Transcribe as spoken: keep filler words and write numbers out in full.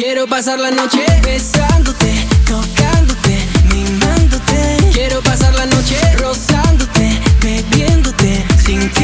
Quiero pasar la noche besándote, tocándote, mimándote. Quiero pasar la noche rozándote, bebiéndote sin que